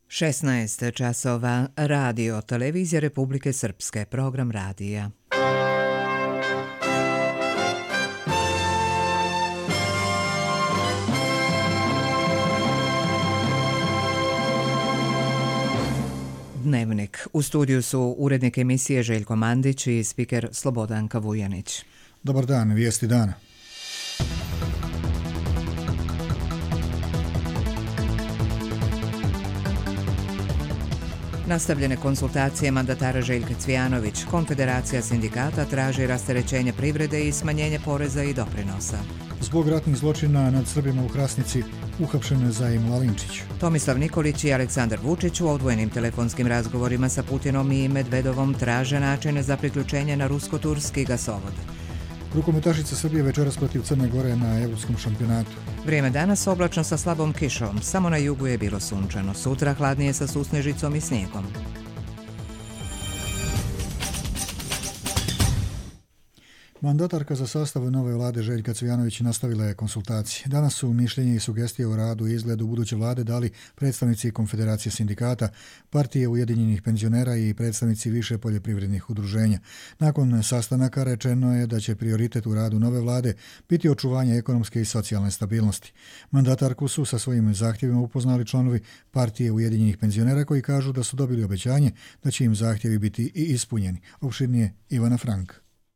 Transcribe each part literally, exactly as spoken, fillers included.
šesnaest časova, radio, televizija Republike Srpske, program radija. Dnevnik. U studiju su urednik emisije Željko Mandić i spiker Slobodanka Vujanić. Dobar dan, vijesti dana. Nastavljene konsultacije mandatara Željka Cvijanović. Konfederacija sindikata traži rasterećenje privrede i smanjenje poreza i doprinosa. Zbog ratnih zločina nad Srbima u Hrasnici uhapšen je Zajim Lalinčić. Tomislav Nikolić i Aleksandar Vučić u odvojenim telefonskim razgovorima sa Putinom i Medvedovom traže načine za priključenje na rusko-turski gasovod. Rukometašica Srbije večeras protiv Crne Gore na evropskom šampionatu. Vrijeme danas oblačno sa slabom kišom, samo na jugu je bilo sunčano. Sutra hladnije sa susnežicom i snijegom. Mandatarka za sastav nove vlade Željka Cvijanović nastavila je konsultacije. Danas su mišljenje i sugestije o radu i izgledu buduće vlade dali predstavnici Konfederacije sindikata, Partije ujedinjenih penzionera i predstavnici više poljoprivrednih udruženja. Nakon sastanaka rečeno je da će prioritet u radu nove vlade biti očuvanje ekonomske i socijalne stabilnosti. Mandatarku su sa svojim zahtjevima upoznali članovi Partije ujedinjenih penzionera koji kažu da su dobili obećanje da će im zahtjevi biti i ispunjeni. Opširnije Ivana Frank.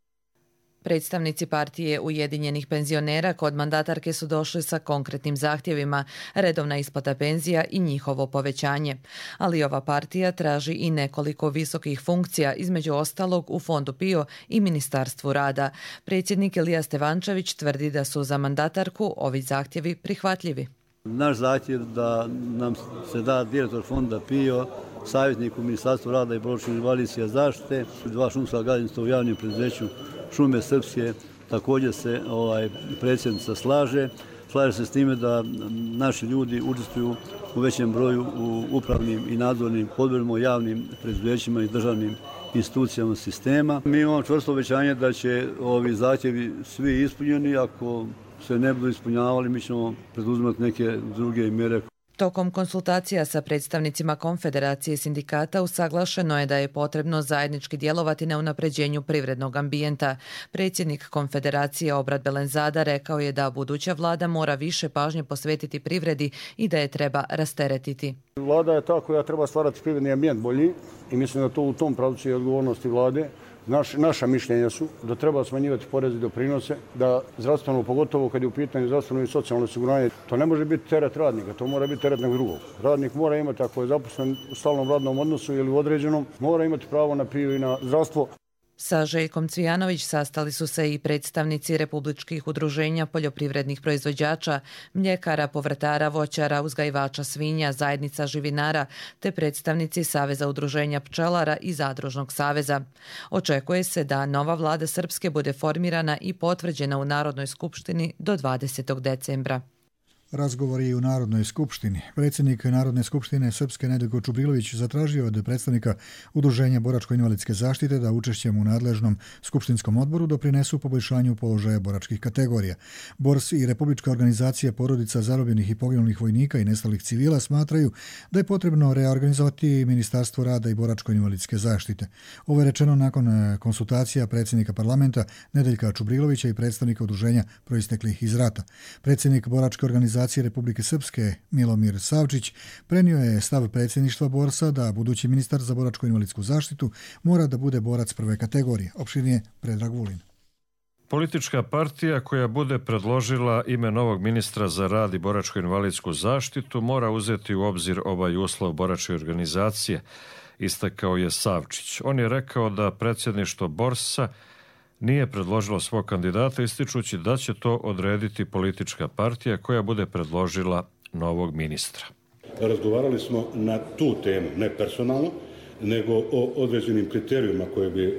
Predstavnici Partije ujedinjenih penzionera kod mandatarke su došli sa konkretnim zahtjevima, redovna isplata penzija i njihovo povećanje. Ali ova partija traži i nekoliko visokih funkcija, između ostalog u Fondu P I O i Ministarstvu rada. Predsjednik Ilija Stevančević tvrdi da su za mandatarku ovi zahtjevi prihvatljivi. Naš zahtjev da nam se da direktor Fonda P I O, savjetnik u Ministarstvu rada i boračko-invalidske zaštite, dva šumska gazdinstva u javnim preduzeću Šume Srpske, također se ovaj, predsjednica slaže. Slaže se s time da naši ljudi učestvuju u većem broju u upravnim i nadzornim odborima, javnim preduzećima i državnim institucijama sistema. Mi imamo čvrsto obećanje da će ovi zahtjevi svi ispunjeni. Ako se ne budu ispunjavali, mi ćemo preduzimati neke druge mjere. Tokom konsultacija sa predstavnicima Konfederacije sindikata usaglašeno je da je potrebno zajednički djelovati na unapređenju privrednog ambijenta. Predsjednik Konfederacije Obrad Belenzada rekao je da buduća vlada mora više pažnje posvetiti privredi i da je treba rasteretiti. Vlada je ta koja treba stvarati privredni ambijent bolji i mislim da to u tom pravcu je odgovornosti vlade. Naš, naša mišljenja su da treba smanjivati poreze i doprinose, da zdravstveno, pogotovo kad je u pitanju zdravstveno i socijalno osiguranje, to ne može biti teret radnika, to mora biti teret nekog drugog. Radnik mora imati, ako je zaposlen u stalnom radnom odnosu ili u određenom, mora imati pravo na P I O i na zdravstvo. Sa Željkom Cvijanović sastali su se i predstavnici republičkih udruženja poljoprivrednih proizvođača, mljekara, povrtara, voćara, uzgajivača svinja, zajednica živinara, te predstavnici Saveza udruženja pčelara i Zadružnog saveza. Očekuje se da nova vlada Srpske bude formirana i potvrđena u Narodnoj skupštini do dvadesetog decembra. Razgovori u Narodnoj skupštini. Predsjednik Narodne skupštine Srpske Nedeljko Čubrilović zatražio od predstavnika Udruženja boračko-invalidske zaštite da učešćem u nadležnom skupštinskom odboru doprinesu poboljšanju položaja boračkih kategorija. B O R S i Republička organizacija porodica zarobljenih i poginulih vojnika i nestalih civila smatraju da je potrebno reorganizovati Ministarstvo rada i boračko-invalidske zaštite. Ovo je rečeno nakon konsultacija predsjednika parlamenta Nedeljka Čubrilovića i predstavnika Udruženja proisteklih iz rata. Predsjednik boračke organizacije Republike Srpske Milomir Savčić prenio je stav predsjedništva B O R S-a da budući ministar za boračko-invalidsku zaštitu mora da bude borac prve kategorije. Opširnije Predrag Vulin. Politička partija koja bude predložila ime novog ministra za rad i boračko-invalidsku zaštitu mora uzeti u obzir ovaj uslov boračke organizacije, istakao je Savčić. On je rekao da predsjedništvo B O R S-a nije predložilo svog kandidata, ističući da će to odrediti politička partija koja bude predložila novog ministra. Razgovarali smo na tu temu, ne personalno, nego o određenim kriterijima koje bi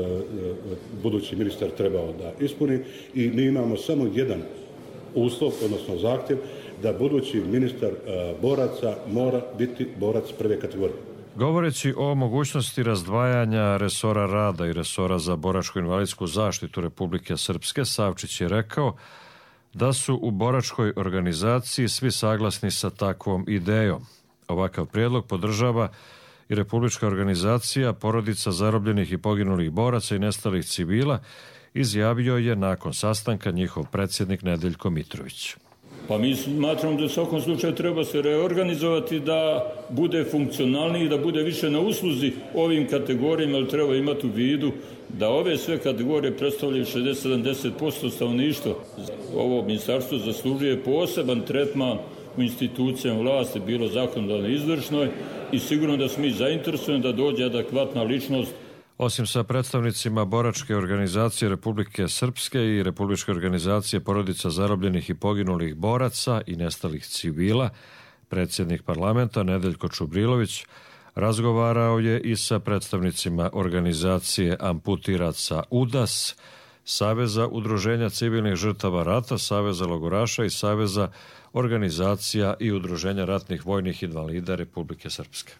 budući ministar trebao da ispuni i mi imamo samo jedan uslov, odnosno zahtjev, da budući ministar boraca mora biti borac prve kategorije. Govoreći o mogućnosti razdvajanja resora rada i resora za boračko-invalidsku zaštitu Republike Srpske, Savčić je rekao da su u boračkoj organizaciji svi saglasni sa takvom idejom. Ovakav prijedlog podržava i Republička organizacija porodica zarobljenih i poginulih boraca i nestalih civila, izjavio je nakon sastanka njihov predsjednik Nedeljko Mitrović. Pa mi smatramo da u svakom slučaju treba se reorganizovati da bude funkcionalniji i da bude više na usluzi ovim kategorijama, ali treba imati u vidu da ove sve kategorije predstavljaju šezdeset do sedamdeset posto stanovništva. Ovo ministarstvo zaslužuje poseban tretman u institucijama vlasti, bilo zakonodavnoj, izvršnoj, i sigurno da smo mi zainteresovani da dođe adekvatna ličnost. Osim sa predstavnicima Boračke organizacije Republike Srpske i Republičke organizacije porodica zarobljenih i poginulih boraca i nestalih civila, predsjednik parlamenta Nedeljko Čubrilović razgovarao je i sa predstavnicima organizacije amputiraca U D A S, Saveza udruženja civilnih žrtava rata, Saveza logoraša i Saveza organizacija i udruženja ratnih vojnih invalida Republike Srpske.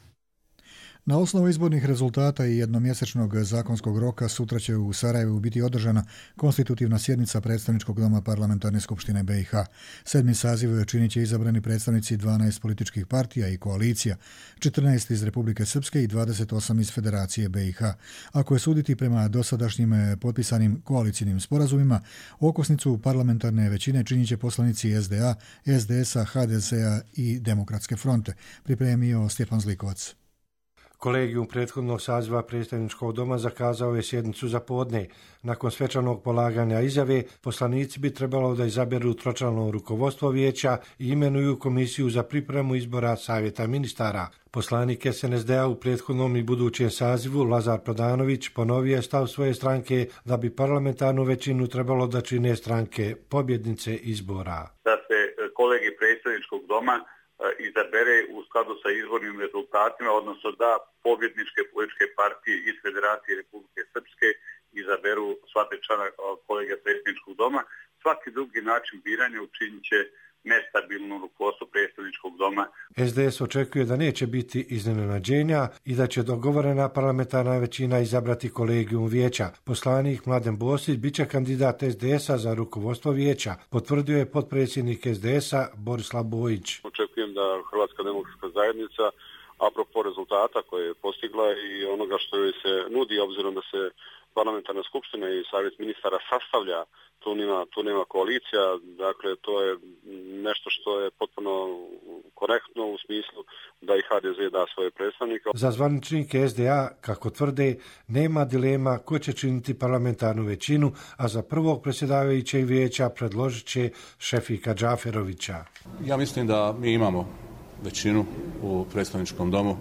Na osnovu izbornih rezultata i jednomjesečnog zakonskog roka sutra će u Sarajevu biti održana konstitutivna sjednica Predstavničkog doma Parlamentarne skupštine B i H. Sedmi saziv činit će izabrani predstavnici dvanaest političkih partija i koalicija, četrnaest iz Republike Srpske i dvadeset osam iz Federacije B i H. Ako je suditi prema dosadašnjim potpisanim koalicijnim sporazumima, okosnicu parlamentarne većine činit će poslanici S D A, S D S-a, H D S-a i Demokratske fronte, pripremio Stjepan Zlikovac. Kolegijum prethodnog saziva predstavničkog doma zakazao je sjednicu za podne. Nakon svečanog polaganja izjave, poslanici bi trebalo da izaberu tročlano rukovodstvo vijeća i imenuju komisiju za pripremu izbora savjeta ministara. Poslanik S N S D-a u prethodnom i budućem sazivu, Lazar Prodanović, ponovio je stav svoje stranke da bi parlamentarnu većinu trebalo da čine stranke pobjednice izbora. Da se kolegij predstavničkog doma izabere u skladu sa izbornim rezultatima, odnosno da pobjedničke političke partije iz Federacije Republike Srpske izaberu sva tri člana kolegija predstavničkog doma. Svaki drugi način biranja učinit će nestabilno rukovodstvo predstavničkog doma. S D S očekuje da neće biti iznenađenja i da će dogovorena parlamentarna većina izabrati kolegijum vijeća. Poslanik Mladen Bosić biće kandidat S D S-a za rukovodstvo vijeća, potvrdio je potpredsjednik S D S-a Borislav Bojić. Očekujem da Hrvatska demokratska zajednica, apropo rezultata koje je postigla i onoga što joj se nudi, obzirom da se parlamentarna skupština i savjet ministara sastavlja, tu nema, tu nema koalicija, dakle to je nešto što je potpuno korektno u smislu da i H D S da svoje predstavnike. Za zvaničnike S D A, kako tvrde, nema dilema ko će činiti parlamentarnu većinu, a za prvog predsjedavajućeg vijeća predložit će Šefika Džaferovića. Ja mislim da mi imamo većinu u predstavničkom domu.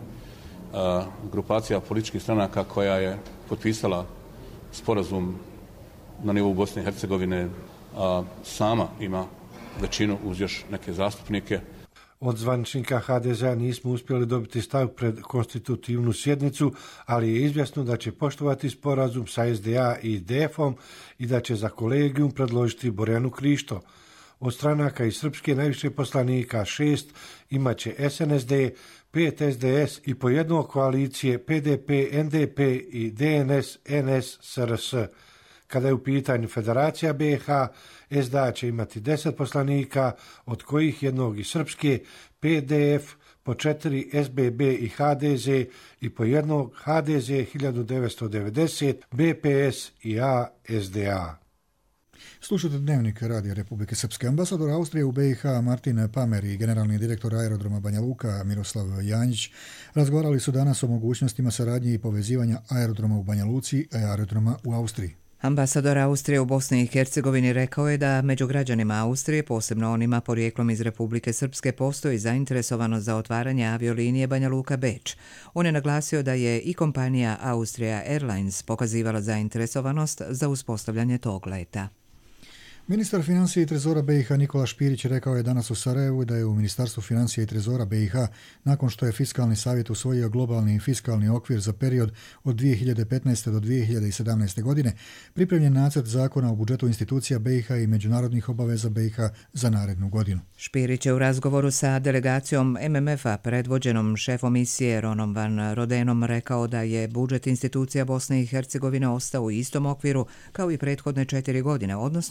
Grupacija političkih stranaka koja je potpisala sporazum na nivou Bosne i Hercegovine a, sama ima većinu uz još neke zastupnike. Od zvaničnika H D S-a nismo uspjeli dobiti stav pred konstitutivnu sjednicu, ali je izvjesno da će poštovati sporazum sa S D A i D F-om i da će za kolegijum predložiti Borjanu Krišto. Od stranaka iz Srpske najviše poslanika šest imaće S N S D, pet S D S i po jednog koalicije P D P, N D P i D N S, N S, S R S. Kada je u pitanju Federacija B i H, S D A će imati deset poslanika, od kojih jednog iz Srpske, P D F, po četiri S B B i H D Z i po jednog H D Z hiljadu devetsto devedeset, B P S i A S D A. Slušajte Dnevnik Radija Republike Srpske. Ambasador Austrije u B i H Martin Pamer i generalni direktor aerodroma Banja Luka Miroslav Janjić razgovarali su danas o mogućnostima saradnje i povezivanja aerodroma u Banja Luci i aerodroma u Austriji. Ambasador Austrije u Bosni i Hercegovini rekao je da među građanima Austrije, posebno onima porijeklom iz Republike Srpske, postoji zainteresovanost za otvaranje aviolinije Banja Luka-Beč. On je naglasio da je i kompanija Austria Airlines pokazivala zainteresovanost za uspostavljanje tog leta. Ministar financija i trezora B i H Nikola Špirić rekao je danas u Sarajevu da je u Ministarstvu financija i trezora B i H, nakon što je Fiskalni savjet usvojio globalni fiskalni okvir za period od dvije hiljade petnaeste do dvije hiljade sedamnaeste. godine, pripremljen nacrt zakona o budžetu institucija B i H i međunarodnih obaveza B i H za narednu godinu. Špirić je u razgovoru sa delegacijom M M F-a predvođenom šefom misije Ronom Van Rodenom rekao da je budžet institucija Bosne i Hercegovine ostao u istom okviru kao i prethodne četiri godine, odnosno da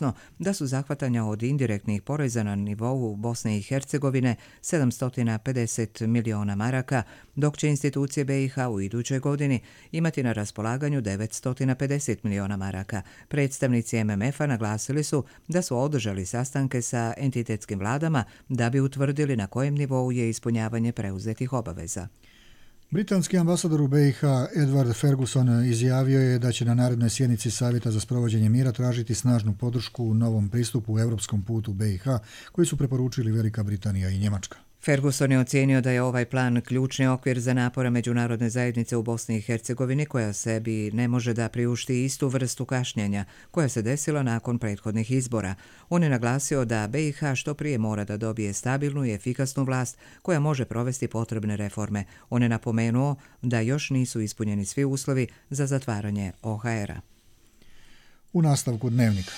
da su zahvatanja od indirektnih poreza na nivou Bosne i Hercegovine sedamsto pedeset miliona maraka, dok će institucije B i H u idućoj godini imati na raspolaganju devetsto pedeset miliona maraka. Predstavnici M M F-a naglasili su da su održali sastanke sa entitetskim vladama da bi utvrdili na kojem nivou je ispunjavanje preuzetih obaveza. Britanski ambasador u B i H Edward Ferguson izjavio je da će na narednoj sjednici Savjeta za sprovođenje mira tražiti snažnu podršku u novom pristupu u europskom putu B i H koji su preporučili Velika Britanija i Njemačka. Ferguson je ocijenio da je ovaj plan ključni okvir za napore međunarodne zajednice u Bosni i Hercegovini koja sebi ne može da priušti istu vrstu kašnjenja koja se desila nakon prethodnih izbora. On je naglasio da B i H što prije mora da dobije stabilnu i efikasnu vlast koja može provesti potrebne reforme. On je napomenuo da još nisu ispunjeni svi uslovi za zatvaranje O H R-a. U nastavku Dnevnika.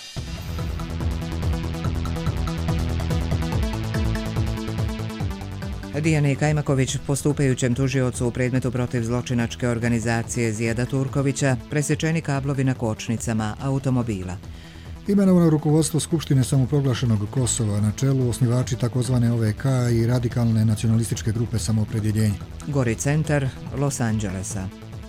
Dijani Kajmaković, postupajućem tužiocu u predmetu protiv zločinačke organizacije Zijada Turkovića, presječeni kablovi na kočnicama automobila. Imenovano rukovodstvo Skupštine samoproglašenog Kosova, na čelu osnivači takozvane O V K i radikalne nacionalističke grupe Samoopredjeljenje. Gori centar Los Angelesa.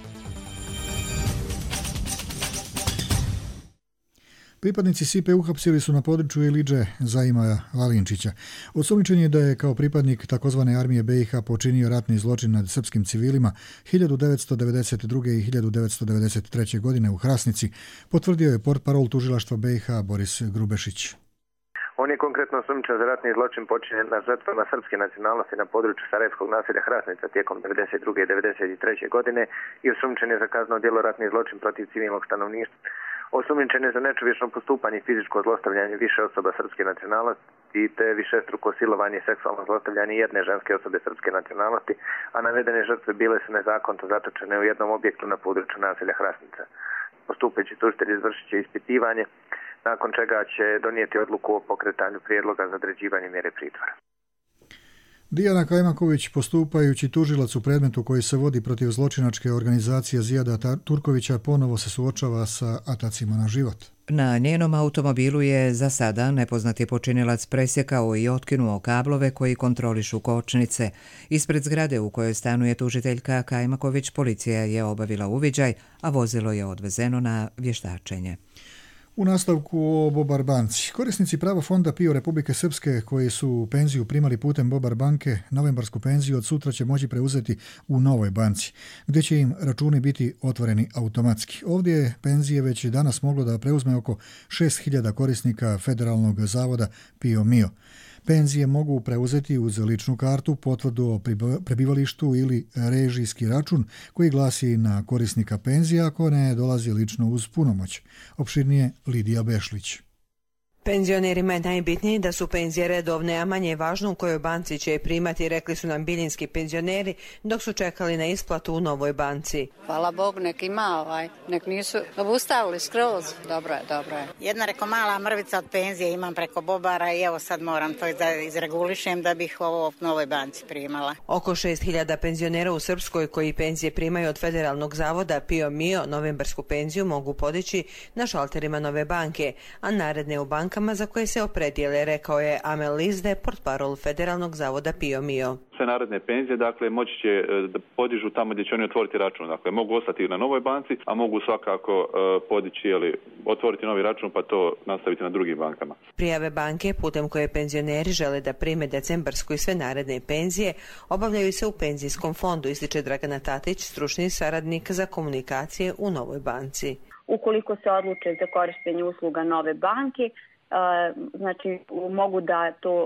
Pripadnici S I P-e uhapsili su na području Ilidže Zaima Valinčića. Osumnjičen je da je kao pripadnik takozvane armije B i H počinio ratni zločin nad srpskim civilima hiljadu devetsto devedeset druge. i hiljadu devetsto devedeset treće. godine u Hrasnici, potvrdio je portparol tužilaštva B i H Boris Grubešić. On je konkretno osumnjičen za ratni zločin počinjen nad žrtvama srpske nacionalnosti na području sarajevskog naselja Hrasnica tijekom devedeset druge. i devedeset treće. godine i osumnjičen je za kazneno djelo ratni zločin protiv civilnog stanovništva. Osumnjičen je za nečovječno postupanje i fizičko zlostavljanje više osoba srpske nacionalnosti te višestruko silovanje i seksualno zlostavljanje jedne ženske osobe srpske nacionalnosti, a navedene žrtve bile su nezakonito zatočene u jednom objektu na području naselja Hrasnica. Postupajući tužitelj izvršit će ispitivanje, nakon čega će donijeti odluku o pokretanju prijedloga za određivanje mjere pritvora. Dijana Kajmaković, postupajući tužilac u predmetu koji se vodi protiv zločinačke organizacije Zijada Turkovića, ponovo se suočava sa atacima na život. Na njenom automobilu je za sada nepoznati počinilac presjekao i otkinuo kablove koji kontrolišu kočnice. Ispred zgrade u kojoj stanuje tužiteljka Kajmaković policija je obavila uviđaj, a vozilo je odvezeno na vještačenje. U nastavku o Bobar banci. Korisnici prava fonda PIO Republike Srpske koji su penziju primali putem Bobar banke, novembarsku penziju od sutra će moći preuzeti u novoj banci, gdje će im računi biti otvoreni automatski. Ovdje je penzije već danas moglo da preuzme oko šest hiljada korisnika Federalnog zavoda PIO MIO. Penzije mogu preuzeti uz ličnu kartu, potvrdu o prebivalištu ili režijski račun koji glasi na korisnika penzija ako ne dolazi lično uz punomoć. Opširnije Lidija Bešlić. Penzionerima je najbitnije da su penzije redovne, a manje je važno u kojoj banci će je primati, rekli su nam biljinski penzioneri dok su čekali na isplatu u novoj banci. Hvala Bogu, nek ima ovaj, nek nisu obustavili skroz. Dobro je, dobro je. Jedna reko mala mrvica od penzije imam preko Bobara i evo sad moram to da izregulišem da bih ovo u novoj banci primala. Oko šest hiljada penzionera u Srpskoj koji penzije primaju od Federalnog zavoda PIO MIO novembarsku penziju mogu podići na šalterima nove banke, a naredne u banku za koje se opredijele, rekao je Amel Lizde, portparol Federalnog zavoda PIO MIO. Sve naredne penzije, dakle, moći će da podižu tamo gdje će oni otvoriti račun. Dakle, mogu ostati na novoj banci, a mogu svakako uh, podići ili otvoriti novi račun pa to nastaviti na drugim bankama. Prijave banke putem koje penzioneri žele da prime decembarsku i sve naredne penzije obavljaju se u penzijskom fondu, ističe Dragana Tatić, stručni saradnik za komunikacije u novoj banci. Ukoliko se odluče za korištenje usluga nove banke, znači mogu da to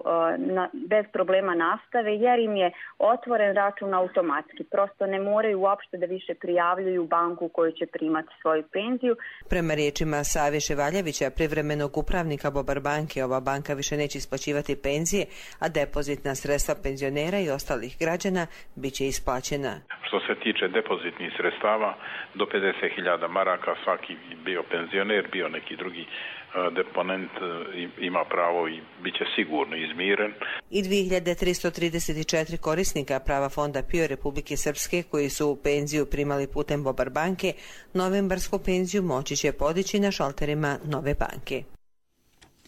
bez problema nastave jer im je otvoren račun automatski. Prosto ne moraju uopšte da više prijavljuju banku u kojoj će primati svoju penziju. Prema riječima Saviše Valjevića, privremenog upravnika Bobar banke, ova banka više neće isplaćivati penzije, a depozitna sredstva penzionera i ostalih građana bit će isplaćena. Što se tiče depozitnih sredstava, do pedeset hiljada maraka svaki bio penzioner, bio neki drugi deponent ima pravo i bit će sigurno izmiren. I dvije hiljade tristo trideset četiri korisnika prava fonda PIO Republike Srpske koji su u penziju primali putem Bobar banke, novembarsku penziju moći će podići na šalterima nove banke.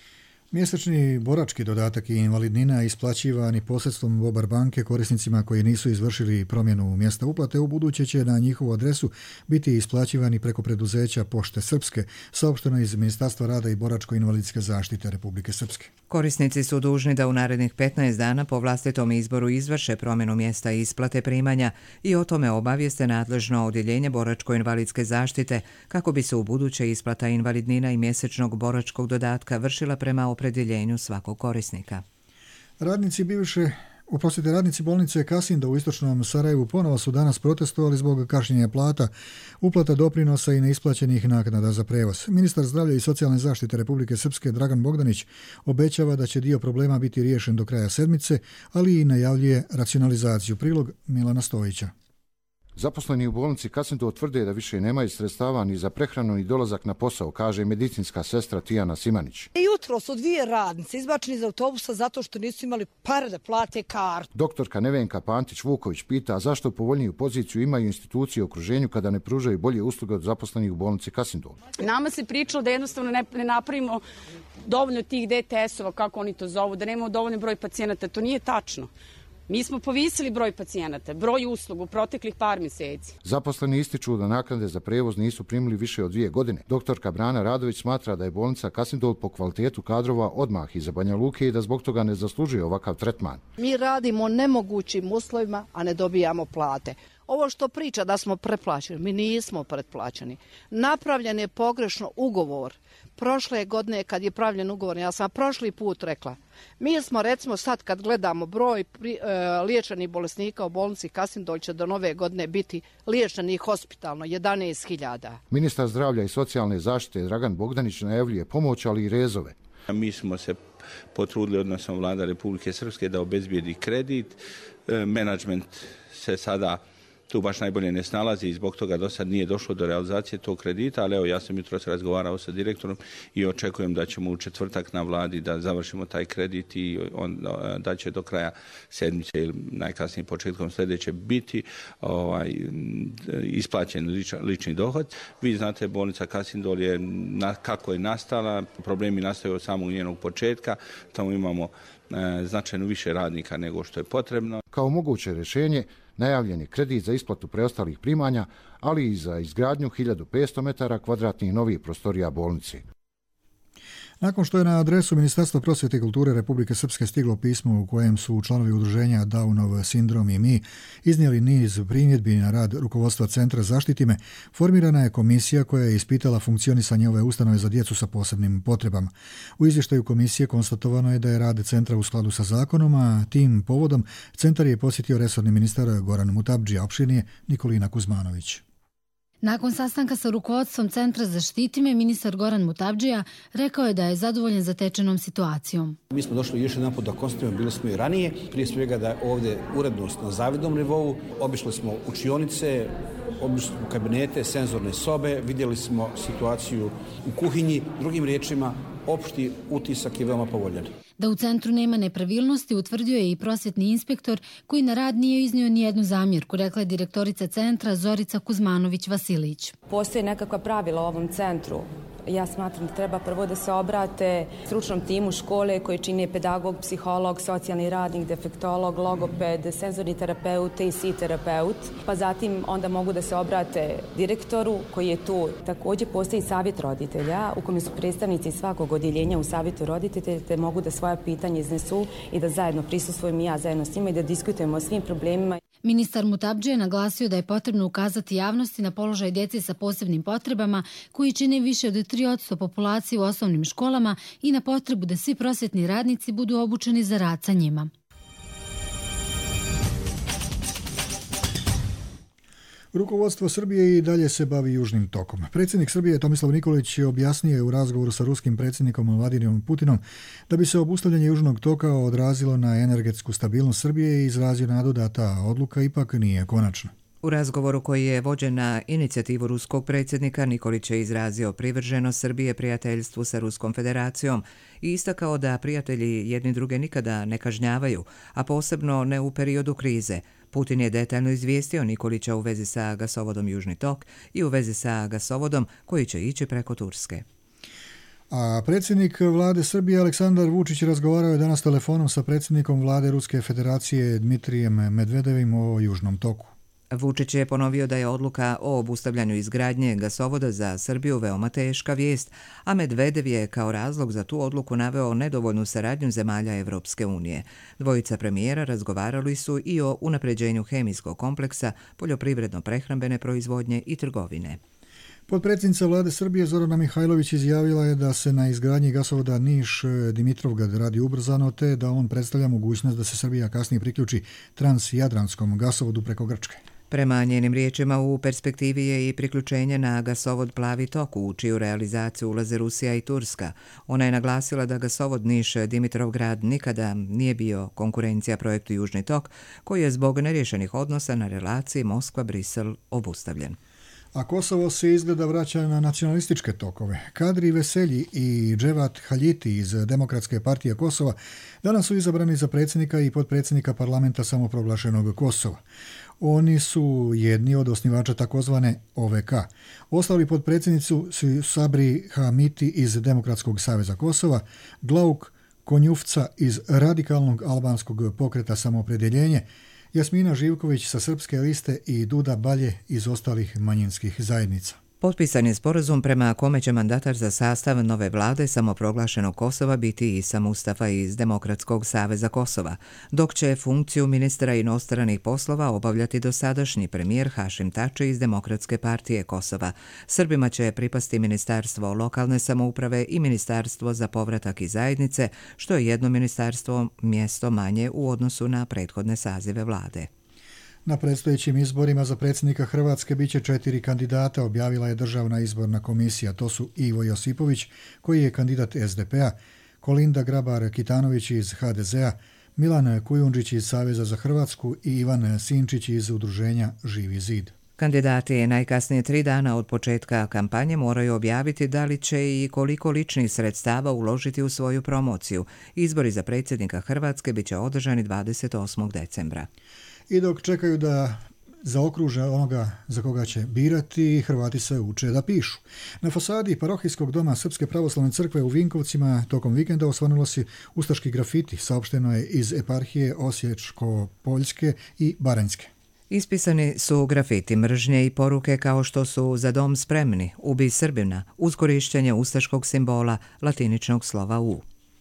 Mjesečni borački dodatak i invalidnina isplaćivani posredstvom Bobar banke korisnicima koji nisu izvršili promjenu mjesta uplate u buduće će na njihovu adresu biti isplaćivani preko preduzeća Pošte Srpske, saopšteno iz Ministarstva rada i boračko-invalidske zaštite Republike Srpske. Korisnici su dužni da u narednih petnaest dana po vlastitom izboru izvrše promjenu mjesta isplate primanja i o tome obavijeste nadležno odjeljenje boračko-invalidske zaštite kako bi se u buduće isplata invalidnina i mjesečnog boračkog dodatka vršila prema opredjeljenju svakog korisnika. Radnici bivše Oprostite, radnici bolnice Kasinda u istočnom Sarajevu ponovo su danas protestovali zbog kašnjenja plata, uplata doprinosa i neisplaćenih naknada za prevoz. Ministar zdravlja i socijalne zaštite Republike Srpske Dragan Bogdanić obećava da će dio problema biti riješen do kraja sedmice, ali i najavljuje racionalizaciju. Prilog Milana Stojića. Zaposleni u bolnici Kasindu tvrde da više nemaju sredstava ni za prehranu ni dolazak na posao, kaže medicinska sestra Tijana Simanić. Jutro su dvije radnice izbačeni iz autobusa zato što nisu imali pare da plate kartu. Doktorka Nevenka Pantić-Vuković pita zašto povoljniju poziciju imaju institucije u okruženju kada ne pružaju bolje usluge od zaposlenih u bolnici Kasindu. Nama se pričalo da jednostavno ne, ne napravimo dovoljno tih D T S-ova, kako oni to zovu, da nemamo dovoljno broj pacijenata. To nije tačno. Mi smo povisili broj pacijenata, broj usluga u proteklih par mjeseci. Zaposleni ističu da naknade za prevoz nisu primili više od dvije godine. Doktorka Brana Radović smatra da je bolnica Kasindol po kvalitetu kadrova odmah iza Banja Luke i da zbog toga ne zaslužuje ovakav tretman. Mi radimo nemogućim uslovima, a ne dobijamo plate. Ovo što priča da smo pretplaćeni, mi nismo pretplaćeni. Napravljen je pogrešno ugovor. Prošle godine kad je pravljen ugovor, ja sam prošli put rekla, mi smo recimo sad kad gledamo broj pri, e, liječenih bolesnika u bolnici Kasindol će do nove godine biti liječenih hospitalno jedanaest hiljada. Ministar zdravlja i socijalne zaštite Dragan Bogdanić najavljuje pomoć, ali i rezove. Mi smo se potrudili, odnosno vlada Republike Srpske, da obezbijedi kredit. E, menadžment se sada tu baš najbolje ne snalazi i zbog toga do sad nije došlo do realizacije tog kredita, ali evo ja sam jutros razgovarao sa direktorom i očekujem da ćemo u četvrtak na vladi da završimo taj kredit i on, da će do kraja sedmice ili najkasnije početkom sljedeće biti ovaj, isplaćen lični, lični dohod. Vi znate, bolnica Kasindol je na, kako je nastala, problemi nastaju od samog njenog početka, tamo imamo e, značajno više radnika nego što je potrebno. Kao moguće rješenje najavljen je kredit za isplatu preostalih primanja, ali i za izgradnju hiljadu petsto metara kvadratnih novih prostorija bolnici. Nakon što je na adresu Ministarstva prosvjete i kulture Republike Srpske stiglo pismo u kojem su članovi udruženja Downov sindrom i mi iznijeli niz primjedbi na rad rukovodstva Centra Zaštiti me, formirana je komisija koja je ispitala funkcionisanje ove ustanove za djecu sa posebnim potrebama. U izvještaju komisije konstatovano je da je rad centra u skladu sa zakonom, a tim povodom centar je posjetio resorni ministar Goran Mutabdžija, opširnije Nikolina Kuzmanović. Nakon sastanka sa rukovodstvom Centra Zaštiti me, ministar Goran Mutabdžija rekao je da je zadovoljan zatečenom situacijom. Mi smo došli još jedan put da konstatujemo, bili smo i ranije, prije svega da je ovdje urednost na zavidnom nivou, obišli smo učionice, obišli smo kabinete, senzorne sobe, vidjeli smo situaciju u kuhinji, drugim riječima, opšti utisak je veoma povoljan. Da u centru nema nepravilnosti utvrdio je i prosvjetni inspektor koji na rad nije iznio ni jednu zamjerku, rekla je direktorica centra Zorica Kuzmanović-Vasilić. Postoje nekakva pravila u ovom centru. Ja smatram da treba prvo da se obrate stručnom timu škole koji čini pedagog, psiholog, socijalni radnik, defektolog, logoped, senzorni terapeut i si terapeut. Pa zatim onda mogu da se obrate direktoru koji je tu. Također postoji savjet roditelja u kojem su predstavnici svakog odjeljenja u savjetu roditelja te mogu da svoja pitanja iznesu i da zajedno prisustvujem i ja zajedno s njima i da diskutujemo o svim problemima. Ministar Mutabdžija je naglasio da je potrebno ukazati javnosti na položaj djece sa posebnim potrebama koji čine više od tri posto populacije u osnovnim školama i na potrebu da svi prosvjetni radnici budu obučeni za rad sa njima. Rukovodstvo Srbije i dalje se bavi Južnim tokom. Predsjednik Srbije Tomislav Nikolić je objasnio u razgovoru sa ruskim predsjednikom Vladimirom Putinom da bi se obustavljanje Južnog toka odrazilo na energetsku stabilnost Srbije i izrazio nadu da ta odluka ipak nije konačna. U razgovoru koji je vođen na inicijativu ruskog predsjednika, Nikolić je izrazio privrženost Srbije prijateljstvu sa Ruskom federacijom i istakao da prijatelji jedni druge nikada ne kažnjavaju, a posebno ne u periodu krize. Putin je detaljno izvijestio Nikolića u vezi sa gasovodom Južni tok i u vezi sa gasovodom koji će ići preko Turske. A predsjednik vlade Srbije Aleksandar Vučić razgovarao je danas telefonom sa predsjednikom vlade Ruske federacije Dmitrijem Medvedevim o Južnom toku. Vučić je ponovio da je odluka o obustavljanju izgradnje gasovoda za Srbiju veoma teška vijest, a Medvedev je kao razlog za tu odluku naveo nedovoljnu saradnju zemalja Evropske unije. Dvojica premijera razgovarali su i o unapređenju hemijskog kompleksa, poljoprivredno-prehrambene proizvodnje i trgovine. Potpredsjednica vlade Srbije Zorana Mihajlović izjavila je da se na izgradnji gasovoda Niš-Dimitrovgrad radi ubrzano, te da on predstavlja mogućnost da se Srbija kasnije priključi transjadranskom gasovodu preko Grčke. Prema njenim riječima, u perspektivi je i priključenje na gasovod Plavi tok, u čiju realizaciju ulaze Rusija i Turska. Ona je naglasila da gasovod Niš-Dimitrovgrad nikada nije bio konkurencija projektu Južni tok, koji je zbog neriješenih odnosa na relaciji Moskva-Brisel obustavljen. A Kosovo se izgleda vraća na nacionalističke tokove. Kadri Veselji i Dževat Haljiti iz Demokratske partije Kosova danas su izabrani za predsjednika i potpredsjednika parlamenta samoproglašenog Kosova. Oni su jedni od osnivača takozvane O V K. Ostali potpredsjednici su Sabri Hamiti iz Demokratskog saveza Kosova, Glauk Konjufca iz Radikalnog albanskog pokreta Samoopredjeljenje, Jasmina Živković sa srpske liste i Duda Balje iz ostalih manjinskih zajednica. Potpisan je sporazum prema kome će mandatar za sastav nove vlade samoproglašenog Kosova biti Isa Mustafa iz Demokratskog saveza Kosova, dok će funkciju ministra inostranih poslova obavljati dosadašnji premijer Hašim Tači iz Demokratske partije Kosova. Srbima će pripasti Ministarstvo lokalne samouprave i Ministarstvo za povratak i zajednice, što je jedno ministarstvo mjesto manje u odnosu na prethodne sazive vlade. Na predstojećim izborima za predsjednika Hrvatske biće četiri kandidata, objavila je Državna izborna komisija. To su Ivo Josipović, koji je kandidat S D P-a, Kolinda Grabar-Kitanović iz H D Z-a, Milan Kujundžić iz Saveza za Hrvatsku i Ivan Sinčić iz udruženja Živi zid. Kandidati najkasnije tri dana od početka kampanje moraju objaviti da li će i koliko ličnih sredstava uložiti u svoju promociju. Izbori za predsjednika Hrvatske biće održani dvadeset osmog decembra. I dok čekaju da zaokruže onoga za koga će birati, Hrvati se uče da pišu. Na fasadi parohijskog doma Srpske pravoslavne crkve u Vinkovcima tokom vikenda osvanulo se ustaški grafiti, saopšteno je iz eparhije Osječko-Poljske i Baranjske. Ispisani su grafiti mržnje i poruke kao što su "Za dom spremni", "Ubij Srbina", uz korištenje ustaškog simbola latiničnog slova U.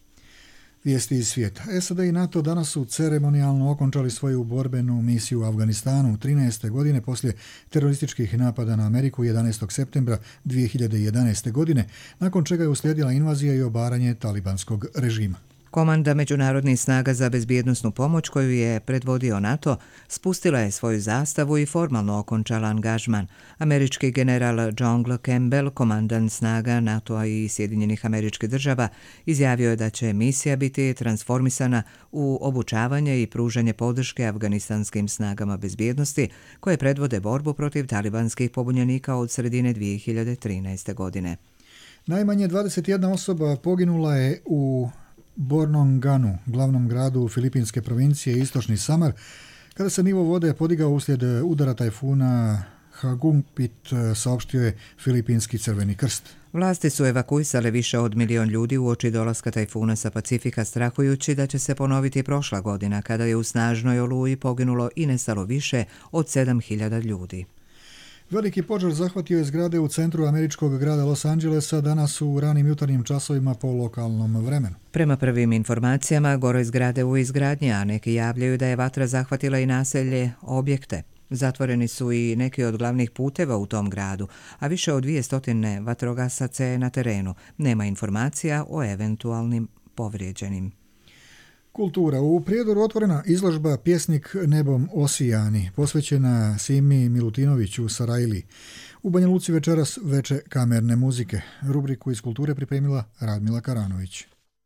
Vijesti iz svijeta. S A D i NATO danas su ceremonijalno okončali svoju borbenu misiju u Afganistanu trinaeste godine poslije terorističkih napada na Ameriku jedanaestog septembra dvije hiljade jedanaeste. godine, nakon čega je uslijedila invazija i obaranje talibanskog režima. Komanda međunarodnih snaga za bezbjednosnu pomoć koju je predvodio NATO spustila je svoju zastavu i formalno okončala angažman. Američki general John Campbell, komandant snaga NATO-a i Sjedinjenih Američkih Država, izjavio je da će misija biti transformisana u obučavanje i pružanje podrške afganistanskim snagama bezbjednosti koje predvode borbu protiv talibanskih pobunjenika od sredine dvije hiljade trinaeste. godine. Najmanje dvadeset jedna osoba poginula je u Bornonganu, glavnom gradu filipinske provincije Istočni Samar, kada se nivo vode podigao uslijed udara tajfuna Hagupit, saopštio je Filipinski Crveni krst. Vlasti su evakuisale više od milion ljudi uoči dolaska tajfuna sa Pacifika, strahujući da će se ponoviti prošla godina, kada je u snažnoj oluji poginulo i nestalo više od sedam hiljada ljudi. Veliki požar zahvatio je zgrade u centru američkog grada Los Angelesa danas u ranim jutarnjim časovima po lokalnom vremenu. Prema prvim informacijama, gore zgrade u izgradnji, a neki javljaju da je vatra zahvatila i naselje objekte. Zatvoreni su i neki od glavnih puteva u tom gradu, a više od dvije stotine vatrogasaca je na terenu. Nema informacija o eventualnim povrijeđenim. Kultura. U Prijedoru otvorena izložba Pjesnik nebom osijani, posvećena Simi Milutinoviću Sarajli. U Banja Luci večeras veče kamerne muzike. Rubriku iz kulture pripremila Radmila Karanović.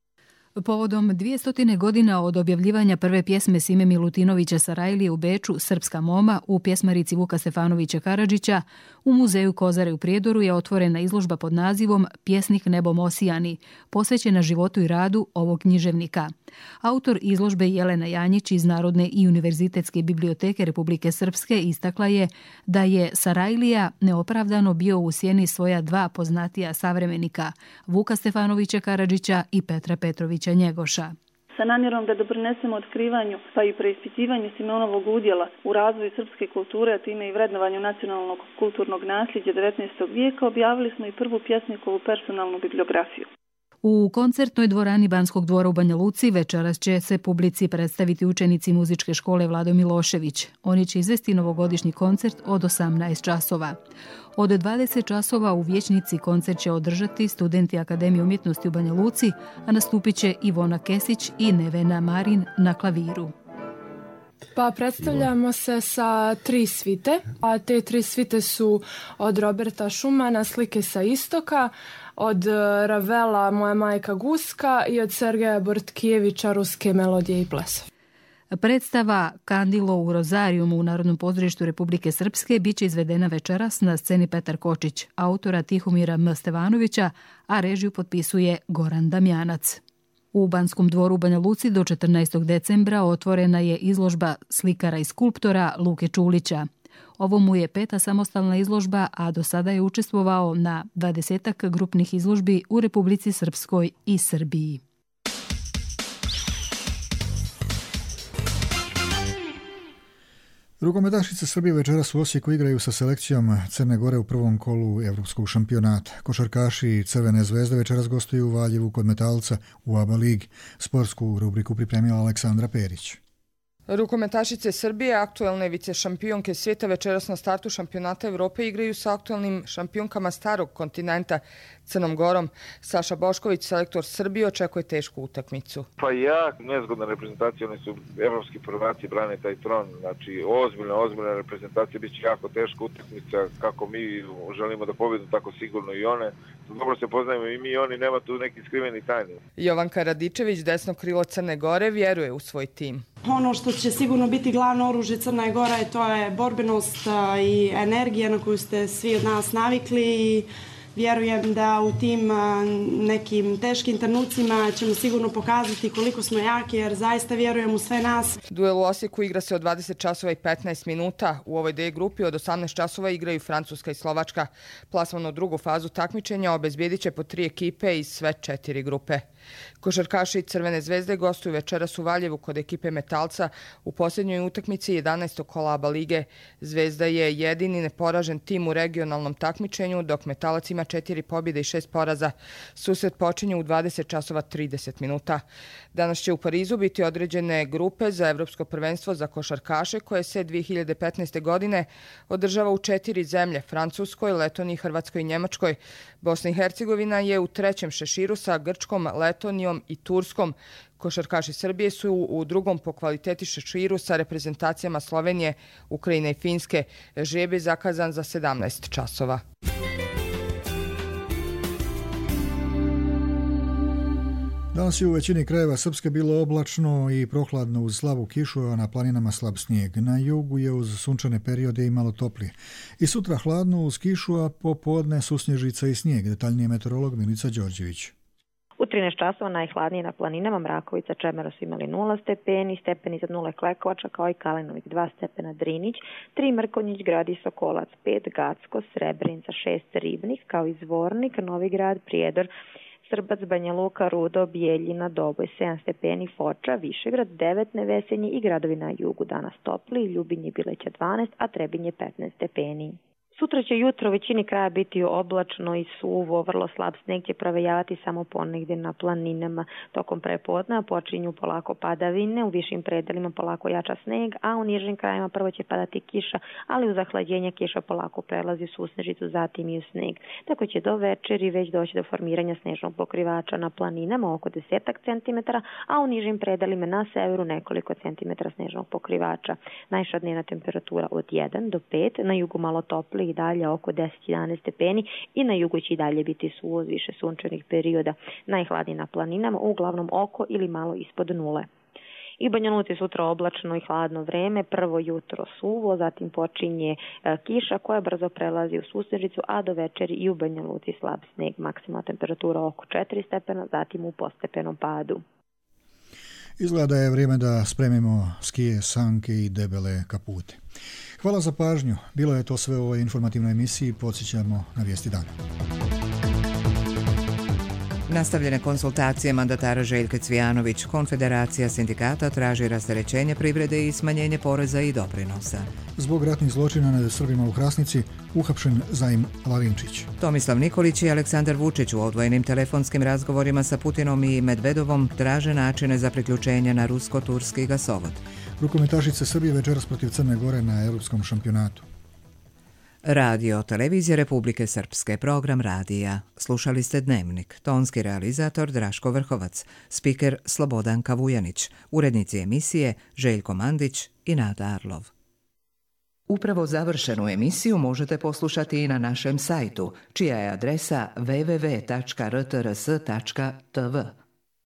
Povodom dvjesto godina od objavljivanja prve pjesme Sime Milutinovića Sarajlije u Beču, Srpska moma, u pjesmarici Vuka Stefanovića Karadžića, u muzeju Kozare u Prijedoru je otvorena izložba pod nazivom Pjesnik nebom osijani, posvećena životu i radu ovog književnika. Autor izložbe Jelena Janjić iz Narodne i univerzitetske biblioteke Republike Srpske istakla je da je Sarajlija neopravdano bio u sjeni svoja dva poznatija savremenika, Vuka Stefanovića Karadžića i Petra Petrovića Njegoša. Sa namjerom da doprinesemo otkrivanju pa i preispitivanju Simeonovog udjela u razvoju srpske kulture, a time i vrednovanju nacionalnog kulturnog nasljeđa devetnaestog vijeka, objavili smo i prvu pjesnikovu personalnu bibliografiju. U koncertnoj dvorani Banskog dvora u Banja Luci večeras će se publici predstaviti učenici muzičke škole Vlado Milošević. Oni će izvesti novogodišnji koncert od osamnaest časova. Od dvadeset časova u Vijećnici koncert će održati studenti Akademije umjetnosti u Banja Luci, a nastupit će Ivona Kesić i Nevena Marin na klaviru. Pa predstavljamo se sa tri svite, a te tri svite su od Roberta Šumana Slike sa istoka, od Ravela Moja majka Guska i od Sergeja Bortkijevića Ruske melodije i plesovi. Predstava Kandilo u Rozarijumu u Narodnom pozorištu Republike Srpske biće izvedena večeras na sceni Petar Kočić, autora Tihomira M. Stevanovića, a režiju potpisuje Goran Damjanac. U Banskom dvoru u Banja Luci do četrnaestog decembra otvorena je izložba slikara i skulptora Luke Čulića. Ovo mu je peta samostalna izložba, a do sada je učestvovao na dvadesetak grupnih izložbi u Republici Srpskoj i Srbiji. Rukometašice Srbije večeras u Osijeku igraju sa selekcijom Crne Gore u prvom kolu evropskog šampionata. Košarkaši Crvene zvezde večeras gostuju u Valjevu kod Metalca u A B A ligi. Sportsku rubriku pripremila Aleksandra Perić. Rukometašice Srbije, aktuelne vicešampionke svijeta, večeras na startu šampionata Evrope igraju sa aktuelnim šampionkama starog kontinenta Crnom Gorom. Saša Bošković, selektor Srbije, očekuje tešku utakmicu. Pa ja, nezgodna reprezentacija, oni su evropski prvaci, brane taj tron, znači ozbiljna, ozbiljna reprezentacija, bit će jako teška utakmica, kako mi želimo da pobjedimo, tako sigurno i one. Dobro se poznajemo i mi i oni, nema tu neki skriveni tajni. Jovanka Radičević, desno krilo Crne Gore, vjeruje u svoj tim. Ono što će sigurno biti glavno oružje Crne Gore, to je borbenost i energija na koju ste svi od nas navikli i vjerujem da u tim nekim teškim trenucima ćemo sigurno pokazati koliko smo jaki, jer zaista vjerujem u sve nas. Duel u Osijeku igra se od dvadeset časova i petnaest minuta. U ovoj D grupi od osamnaest časova igraju Francuska i Slovačka. Plasmano drugu fazu takmičenja obezbijedit će po tri ekipe iz sve četiri grupe. Košarkaši Crvene zvezde gostuju večeras u Valjevu kod ekipe Metalca u posljednjoj utakmici jedanaestog kola A B A lige. Zvezda je jedini neporažen tim u regionalnom takmičenju, dok Metalac ima četiri pobjede i šest poraza. Susret počinje u dvadeset časova trideset minuta. Danas će u Parizu biti određene grupe za Evropsko prvenstvo za košarkaše koje se dvije hiljade petnaeste. godine održava u četiri zemlje: Francuskoj, Letoniji, Hrvatskoj i Njemačkoj. Bosna i Hercegovina je u trećem šeširu sa Grčkom, Letonijom i Turskom. Košarkaši Srbije su u drugom po kvaliteti šeširu sa reprezentacijama Slovenije, Ukrajine i Finske. Žreb je zakazan za sedamnaest časova. Danas je u većini krajeva Srpske bilo oblačno i prohladno uz slabu kišu, a na planinama slab snijeg. Na jugu je uz sunčane periode i malo toplije. I sutra hladno uz kišu, a popodne susnježica i snijeg. Detaljnije meteorolog Milica Đorđević. U trinaest časova najhladnije na planinama Mrakovica, Čemero su imali nula stepeni, stepeni iznad nule Klekovača kao i Kalinović dva stepena Drinić, tri Mrkonjić, Grad i Sokolac pet, Gacko, Srebrenica šest, Ribnik kao i Zvornik, Novigrad, Prijedor, Srbac, Banja Luka, Rudo, Bijeljina, Doboj sedam stepeni, Foča, Višegrad devet, Nevesenje i gradovi na jugu danas topli, Ljubinje, Bileća dvanaest, a Trebinje petnaest stepeni. Sutra će jutro u većini kraja biti oblačno i suvo, vrlo slab sneg će provejavati samo ponegdje na planinama. Tokom prepodneva počinju polako padavine, u višim predelima polako jača sneg, a u nižim krajima prvo će padati kiša, ali uz zahlađenje kiša polako prelazi u susnežicu, zatim i u sneg. Tako će do večeri već doći do formiranja snežnog pokrivača na planinama oko desetak centimetara, a u nižim predelima na severu nekoliko centimetara snežnog pokrivača. Najviša dnevna temperatura od jedan do pet, na jugu malo toplije i dalje oko deset do jedanaest stepeni i na jugu će i dalje biti suvo, više sunčanih perioda. Najhladnije na planinama, uglavnom oko ili malo ispod nule. I u Banja Luci sutra oblačno i hladno vreme, prvo jutro suvo, zatim počinje e, kiša koja brzo prelazi u susnežicu, a do večeri i u Banja Luci slab sneg, maksimalna temperatura oko četiri stepena, zatim u postepenom padu. Izgleda da je vrijeme da spremimo skije, sanke i debele kapute. Hvala za pažnju. Bilo je to sve u ovoj informativnoj emisiji. Podsjećamo na vijesti dana. Nastavljene konsultacije mandatara Željka Cvijanović. Konfederacija sindikata traži rasterećenje privrede i smanjenje poreza i doprinosa. Zbog ratnih zločina nad Srbima u Hrasnici uhapšen Zaim Lavinčić. Tomislav Nikolić i Aleksandar Vučić u odvojenim telefonskim razgovorima sa Putinom i Medvedovom traže načine za priključenje na rusko-turski gasovod. Rukometašice Srbije večeras protiv Crne Gore na europskom šampionatu. Radio Televizije Republike Srpske, program radija. Slušali ste Dnevnik, tonski realizator Draško Vrhovac, spiker Slobodan Kavujanić, urednici emisije Željko Mandić i Nada Arlov. Upravo završenu emisiju možete poslušati i na našem sajtu, čija je adresa w w w tačka r t r s tačka t v.